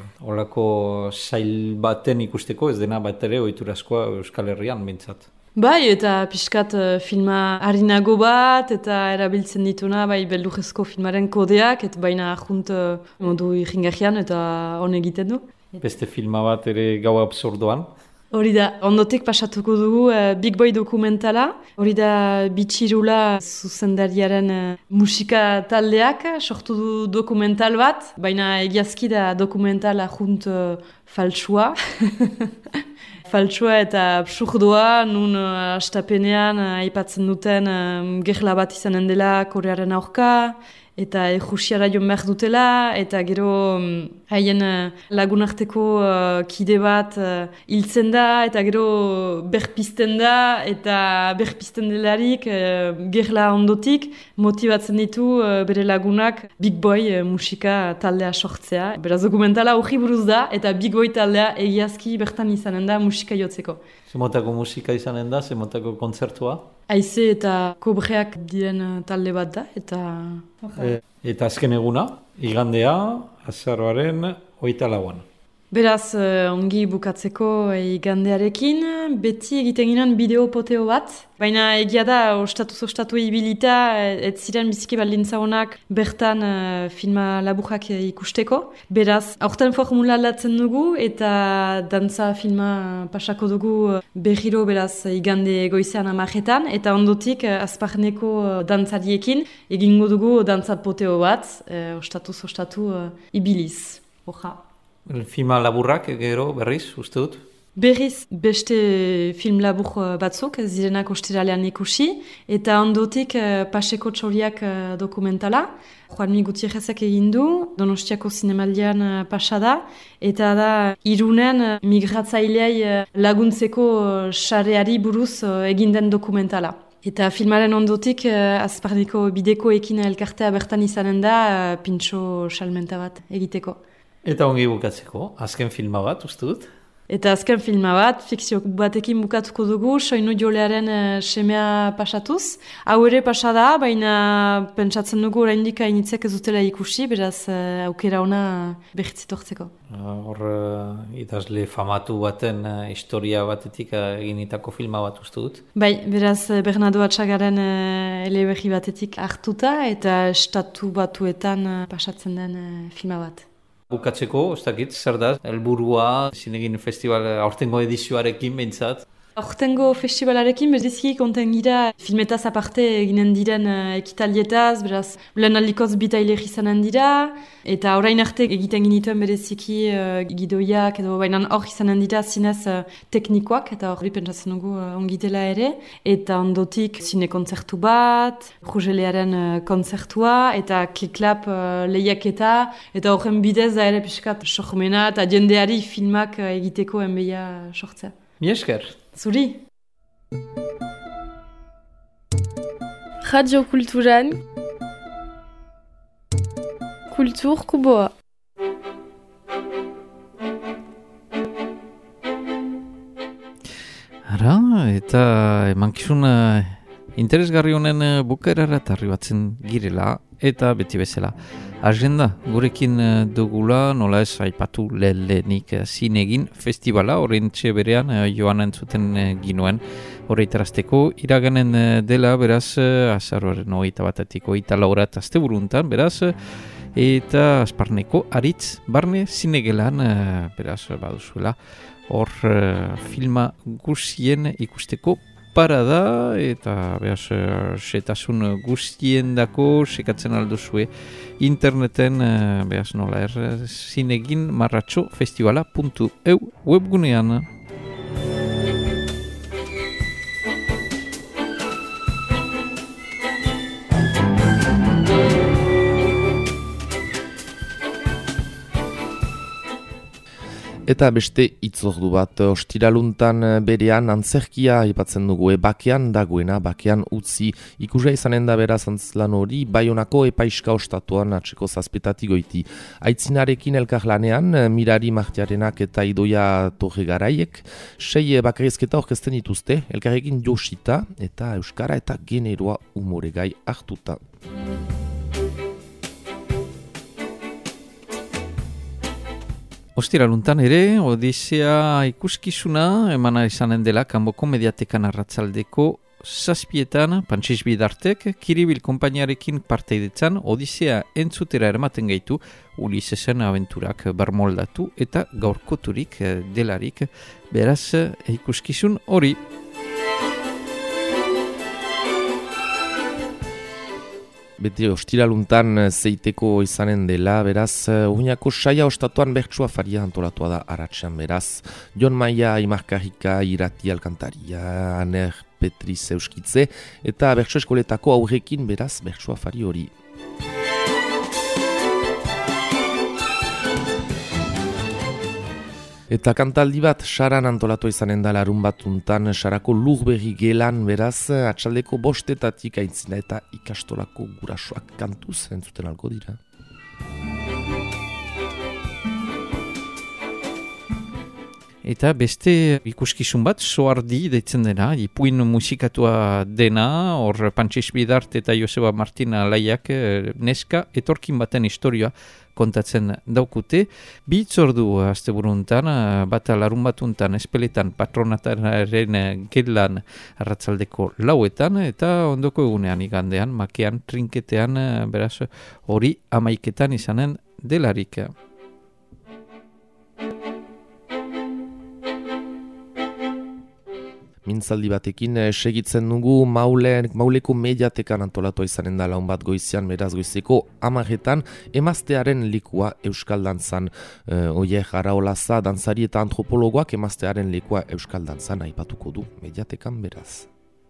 olako sail baten ikusteko, ez dena bat ere ohiturazkoa Euskal Herrian bintzat. Bai, eta pixkat filma harinago bat, eta erabiltzen dituna, beldurrezko filmaren kodeak, eta baina ahunt modu irringarrian, eta hon egiten du. Beste filma bat ere Gau absurdoan. Hori da, ondotik pasatuko dugu Big Boy dokumentala. Hori da Bitxirula zuzendariaren musika taldeak sortu du dokumental bat, baina egiazki da dokumentala junt faltsua. Faltsua eta absurdoa, nun astapenean aipatzen duten gerla bat izanen dela Korearen aurka, eta Jusiara joan behar dutela, eta gero haien lagunarteko kide bat hiltzen da, eta gero berpizten da, eta berpizten delarik gerla ondotik motibatzen ditu bere lagunak Big Boy musika taldea sortzea. Beraz dokumentala hori buruz da, eta Big Boy taldea egiazki bertan izanen da musika jotzeko. Zemotako musika izanen da, zemotako kontzertua? Aize eta kobreak diren talde bat da, eta... Eta azken eguna, igandea, azaroaren 24an. Beraz, ongi bukatzeko igandearekin, beti egiten ginen bideo poteo bat, baina egia da, ostatu ibilita, ez ziren biziki baldintza honak bertan filma laburrak ikusteko. Beraz, aurten formula aldatzen dugu eta dantza filma pasako dugu berriro beraz igande goizean 10:00, eta ondotik azparneko dantzariekin egingo dugu dantza poteo bat, ostatu ibiliz. Oja. Filma laburrak gero berriz, uste dut? Berriz beste film labur batzuk, zirenak ostiralean ikusi, eta ondotik Paseko Txoriak dokumentala. Juanmi Gutierrezek egin du, Donostiako zinemaldian pasada, eta da Irunen migratzaileai laguntzeko sareari buruz egin den dokumentala. Eta filmaren ondotik azparniko bidekoekin elkartea bertan izanen da pintxo salmenta bat egiteko. Eta ongi bukatzeko, azken filma bat, uste dut? Eta azken filma bat, fikzio batekin bukatuko dugu, Soinu Jolearen semea pasatuz. Hau ere pasada, baina pentsatzen dugu oraindik hainitzek ez dutela ikusi, beraz aukera ona berritzitortzeko. Hor idazle famatu baten historia batetik eginitako filma bat uste dut? Bai, beraz Bernardo Atxagaren eleberri batetik hartuta eta estatu batuetan pasatzen den filma bat. Bukatzeko, ez dakit, zer da, helburua Zinegin Festival aurtengo edizioarekin behintzat? Aurtengo festivalarekin bereziki konten gira filmetaz aparte eginen diren ekitalietaz, beraz, lehen aldikoz bitailer izanen dira, eta orain arte egiten ginituen bereziki gidoiak, edo bainan hor izanen dira zinez teknikoak, eta hori pentsatzen dugu ongitela ere, eta ondotik zine kontzertu bat, Rugelearen kontzertua, eta Kiklap lehiaketa, eta horren bidez da ere pixkat sormena, eta jendeari filmak egiteko enbeia sortzea. Mi esker! Zuri! Radio Kulturan Kultur Kuboa. Ara, eta emankizun interesgarri honen bukaerara tarribatzen girela, eta beti bezala. Agenda, gurekin dugula, nola ez aipatu lehenik Zinegin Festivala, horrentxe berean joan entzuten ginuen horreitarazteko, iraganen dela, beraz, azaroaren 21 24 azte buruntan, beraz, eta azparneko aritz barne zinegelan, beraz, baduzuela, hor filma guzien ikusteko parada, eta behaz, setasun guztiendako sekatzen alduzue interneten, behaz nola zineginmarratxofestivala.eu webgunean. Eta beste itzordu bat, ostiraluntan berean antzerkia aipatzen dugu, bakean dagoena, bakean utzi. Ikusia izanen da beraz antzlan hori, Baionako Epaiska ostatuan atseko zazpetatik goiti. Aitzinarekin elkarlanean, Mirari Martiarenak eta Idoia Torregaraiek, 6 bakarrizketa orkesten dituzte, elkarrekin josita eta euskara eta generoa umoregai hartuta. Ostiraluntan ere, Odisea ikuskizuna emana izanen dela Kanboko Mediatekan arratzaldeko 7:00 Pantxis Bidartek Kiribil konpainiarekin parteidetzan Odisea entzutera eramaten gaitu Ulisesen abenturak barmoldatu eta gaurkoturik delarik, beraz ikuskizun hori. Beti ostiraluntan zeiteko izanen dela, beraz, uhinako saia ostatuan bertsua faria antolatua da aratsean, beraz. Jon Maia, Imarkarrika, Irati Alkantaria, Aner Petriz Euskitze, eta bertso eskoletako aurrekin, beraz, bertsua fari hori. Eta kantaldi bat saran antolatu izanen da larun batuntan, sarako lurberri gelan, beraz, atxaldeko bostetatik aintzina eta ikastolako gurasoak kantuz entzuten alko dira. Eta beste ikuskizun bat, soardi deitzen dena, ipuin musikatua dena, hor Pantxis Bidart eta Joseba Martina Alaiak neska etorkin baten historioa kontatzen daukute. Bi hitzordu asteburuntan, bata larun batuntan, espeletan patronataren gelan arratzaldeko 4:00 eta ondoko egunean igandean, makean, trinketean, beraz hori 11:00 izanen delarik. Mintzaldi batekin segitzen dugu Mauleko mediatekan antolatua izanen da laun bat goizian, beraz goizeko 10:00 emaztearen lekua euskal dantzan. Oier Araolaza, dantzari eta antropologoak emaztearen lekua euskal dantzan aipatuko du mediatekan, beraz.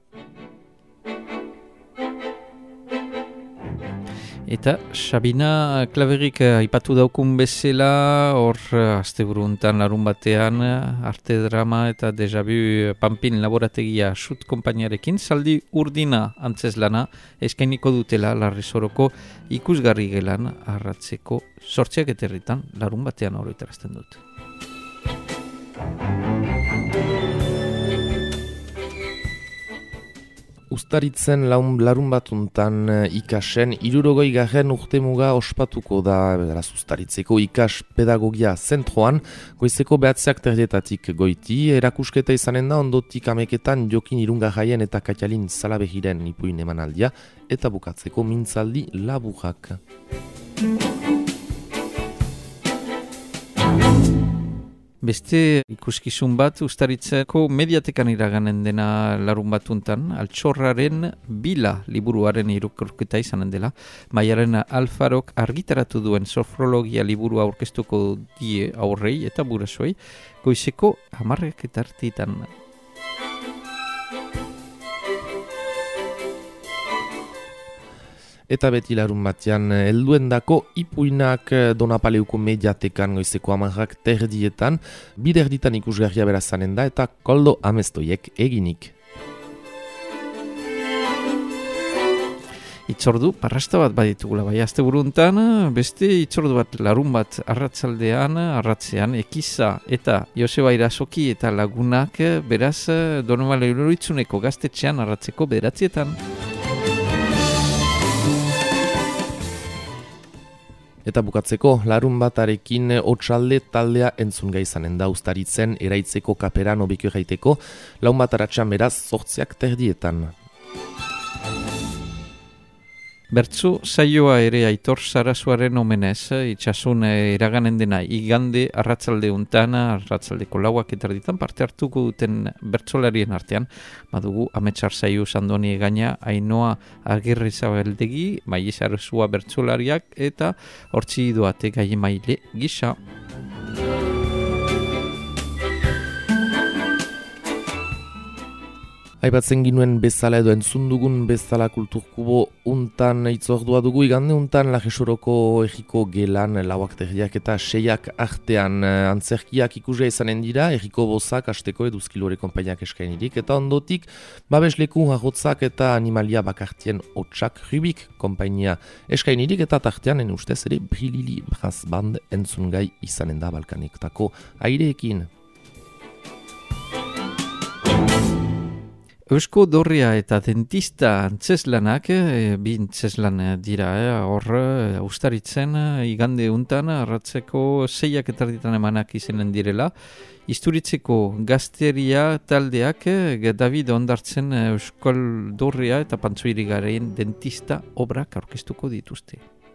Eta Sabina Klaverik aipatu daukun bezala, hor asteburuntan larun batean, arte drama eta Deja Vu Pampin laborategia sut konpainiarekin, zaldi urdina antzeslana eskainiko dutela Larresoroko ikusgarri gelan arratzeko 8:00 larun batean oroitarazten dut. Uztaritzen larun batuntan ikasen 60. urtemuga ospatuko da, beraz Uztaritzeko ikas pedagogia zentroan, goizeko 9:00 goiti, erakusketa izanen da ondotik 11:00 Jokin Irungarraien eta Katialin Salabegiren ipuin emanaldia, eta bukatzeko mintzaldi laburrak. Beste ikuskizun bat Uztaritzeko mediatekan iraganen dena larun batuntan, Altxorraren Bila liburuaren irakurketa izanen dela. Maialen Alfarok argitaratu duen sofrologia liburua aurkeztuko die aurrei eta burasoei, goizeko 10:00. Eta beti larun batean helduendako ipuinak Donapaleuko mediatekan goizeko 10:30, biderditan ikusgarria berazanen da eta Koldo Amestoiek eginik. Itzordu, parrasta bat baditugula, bai, asteburuntan, beste itzordu bat larun bat arratzean, Ekiza eta Joseba Irasoki eta lagunak, beraz, Donapaleuko gaztetxean arratzeko 9:00. Eta bukatzeko, larun batarekin Otsalde taldea entzunga izanen da Uztaritzen eraitzeko kaperan obekio gaiteko, laun bataratxan beraz 8:30. Bertzu saioa ere Aitor Sarasuaren omenez, itxasun iraganen dena igande arratzalde untan, arratzaldeko 9:00 parte hartuko duten bertsolarien artean, badugu Ametsar Saio Sandoni Egaina, Ainoa Agirrezabeldegi, Maia Sarasua bertsolariak eta Hortzi Doate Gaiemaile gisa. Aipatzen ginuen bezala edo entzun dugun bezala kulturkubo untan itzordua dugu, igande untan Larresoroko egiko gelan 4:00 eta 6:00 artean antzerkiak ikusea izanen dira, egiko bozak asteko Eduzkilore konpainiak eskainirik, eta ondotik babesleku harrotzak eta animalia bakartien hotsak Rubik konpainia eskainirik, eta tartean ustez ere Brilili Brass Band entzungai izanen da Balkanektako aireekin. Eusko Dorrea eta Dentista antzeslanak, bi antzeslan dira, hor ustaritzen igande untan, arratzeko 6:30 emanak izenen direla. Isturitzeko gazteria taldeak David Ondartzen Euskal Dorrea eta Pantzoirigaren Dentista obrak aurkeztuko dituzte.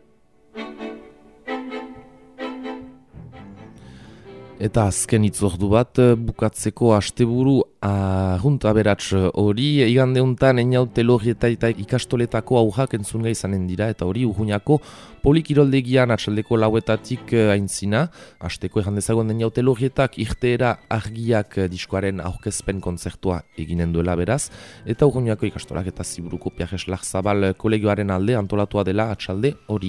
Eta azken itzordu bat bukatzeko asteburu ahunt aberats hori igande untan Einaute Lorrieta eta ikastoletako aurrak entzunga izanen dira eta hori Urruñako polikiroldegian atxaldeko 4:00 aintzina. Asteko erran dezagon Einaute Lorrietak irteera argiak diskoaren aurkezpen kontzertua eginen duela beraz eta Urruñako ikastolak eta Ziburuko Piajes Larzabal kolegioaren alde antolatua dela atxalde hori.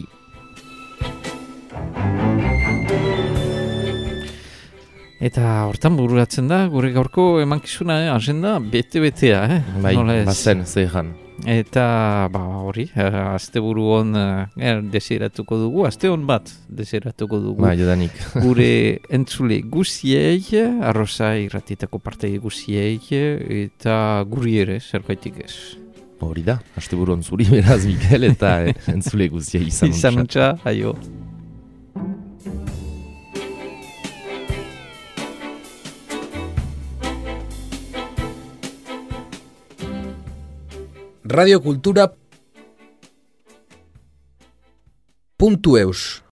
Eta hortan bururatzen da, gure gaurko emankizuna, agenda bete-betea, Bai, bazen, zehan. Eta, hori, asteburu hon desiratuko dugu, aste hon bat desiratuko dugu. Bai, edanik. Gure entzule guziei, arroza irratitako partei guziei, eta guri ere, zergaitik ez. Hori da, asteburu hon zuri beraz, Mikel, eta entzule guziei izan untsa. Izan untsa, aio. radiokultura.eus